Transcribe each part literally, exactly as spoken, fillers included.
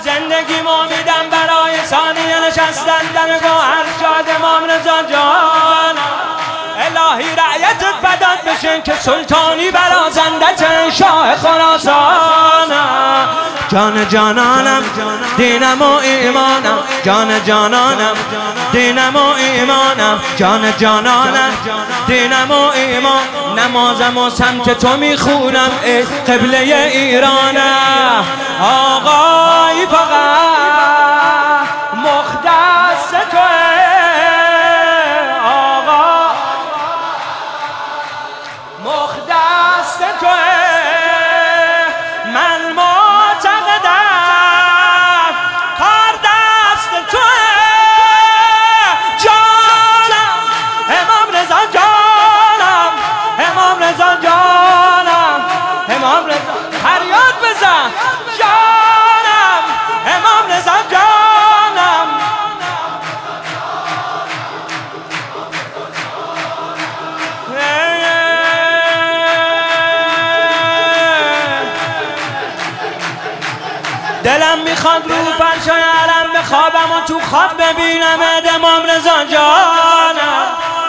زندگی ما میدم برای ثانیه نشستن دم گوهر شاد امام رضا جان. الهی رعیتت فدات بشین که سلطانی برازندت شاه خراسان. جان جانانم دینم و ایمانم، جان جانانم دینم و ایمانم، جان جانانم دینم و ایمان. نمازم و سمت تو میخونم ای قبله ایرانم. آقای فقط مختص توه، آقا مختص توه. من معتقدم کار دست توه. جانم امام رضا جانم، امام رضا جانم، امام رضا فریاد بزن جانم، امام رضا جانم. دلم میخواد رو فرشای علم بخوابم و تو خواب ببینم امام رضا جانم.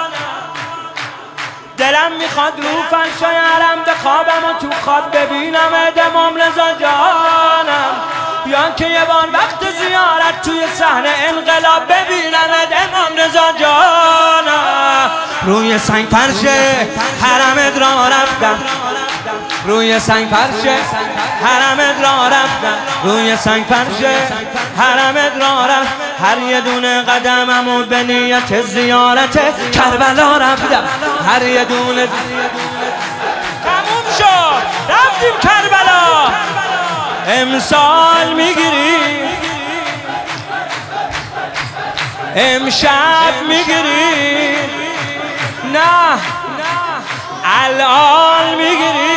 دلم میخواد رو فرشای علم بخوابم و تو خواب ببینم امام رضا جانم. یا که یه بار وقت زیارت توی صحنه انقلاب ببینم امام رضا جانم. روی سنگ فرش حرمت را رفتم، روی سنگ فرش حرمت را رفتم، روی سنگ فرش حرمت را رفتم. هر یه دونه قدممو به نیت زیارت کربلا رفتم، هر یه دونه. تموم شد رفتیم کربلا. امسال میگیری، امشب میگیری، نه الان میگیری.